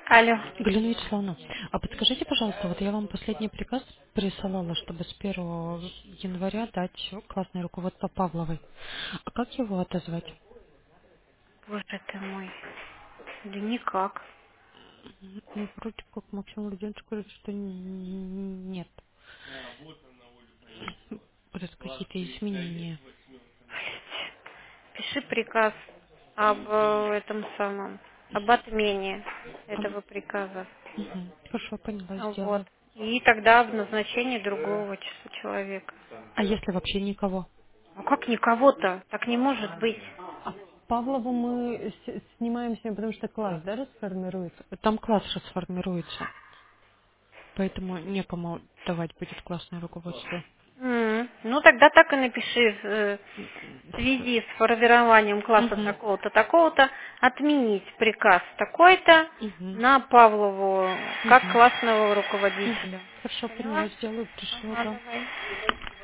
Алло. Галина Вячеславовна, а подскажите, пожалуйста, вот я вам последний приказ присылала, чтобы с 1 января дать классное руководство Павловой. А как его отозвать? Боже ты мой. Да никак. Ну, вроде как Максим Владимирович говорит, что нет. Вот какие-то изменения. Пиши приказ об этом самом, об отмене этого приказа. Хорошо, поняла, Вот. сделаю. И тогда об назначении другого человека. А если вообще никого? Ну как никого-то? Так не может быть. А Павлову мы снимаем с нее, потому что класс, да, расформируется? Там класс расформируется, поэтому некому давать будет классное руководство. Ну тогда так и напиши. В связи с формированием класса Угу. такого-то, такого-то, отменить приказ такой-то Угу. на Павлову как Угу. классного Угу. руководителя. Хорошо, Поняла? поняла, сделаю, пришлю, Ага, да. давай.